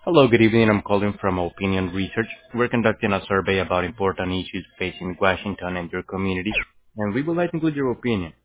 Hello, good evening. I'm calling from Opinion Research. We're conducting a survey about important issues facing Washington and your community, and we would like to include your opinion.